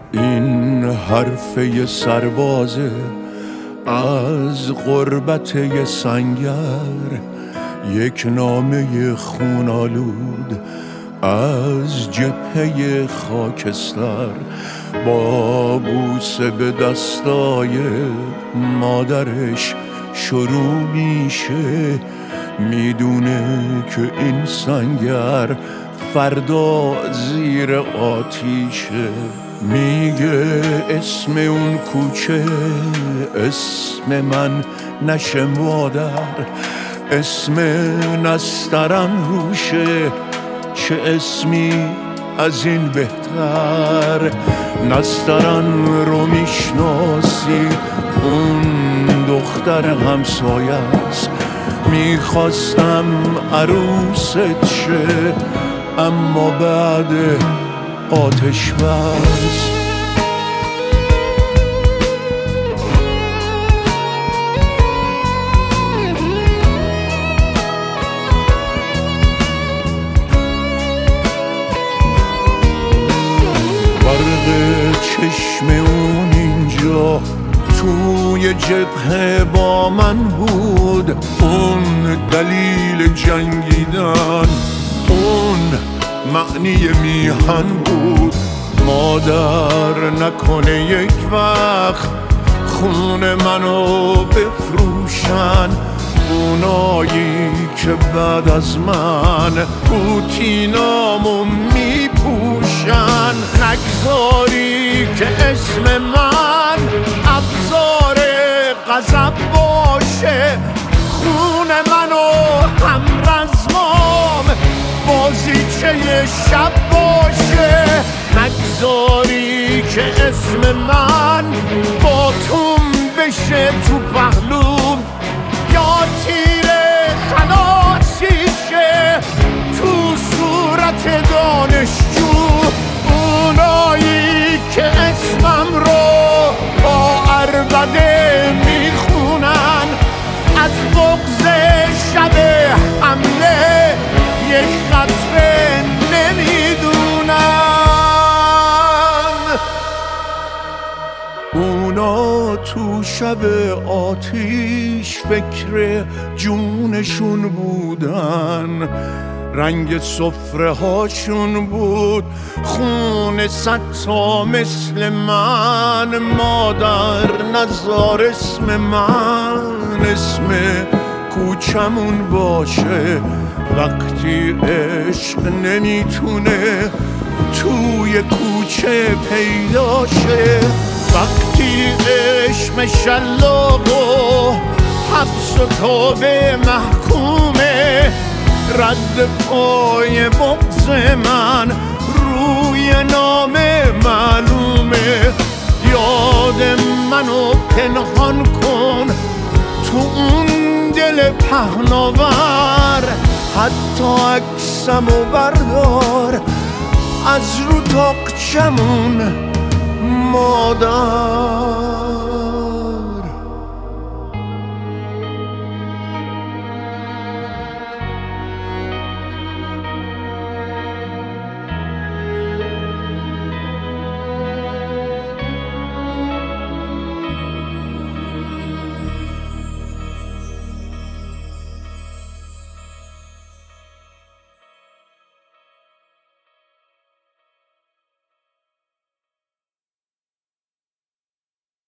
این حرفه سربازه از غربت یه سنگر، یک نامه خونالود از جبهه خاکستر، با بوسه به دستای مادرش شروع میشه. میدونه که این سنگر فردا زیر آتیشه. میگه اسم اون کوچه اسم من نشه مادر، اسم نسترن روشه، چه اسمی از این بهتر. نسترن رو میشناسی، اون دختر همسایه است. میخواستم عروست شه اما بعد آتش بس. برق چشم اون اینجا توی جبهه با من بود، اون دلیل جنگیدن، اون معنی میهن بود. مادر نکنه یک وقت خون منو بفروشن، اونایی که بعد از من پوتینامو میپوشن. نگذاری که اسم من ابزار غضب باشه، خون منو همرزمام بازیچه شب باشه. نگذاری که اسم من با توم بشه تو پهلوم، یا تیر خلاصیشه تو صورت دانشجو. اونایی که اسمم رو با عربده میخونن، از بغض شب حمله یک قطره نمیدونن. اونا تو شب آتیش فکر جونشون بودن، رنگ سفره هاشون بود خون صدتا مثل من. مادر نذار اسم من اسم کوچمون باشه، وقتی عشق نمیتونه توی کوچه پیدا شه. وقتی عشق شلاق و حبس و توبه محکومه، رد پای بغض من روی نامه معلومه. یاد منو پنهان کن تو اون دل پهناور، حتی عکسمو بردار از رو تاقچمون مادر.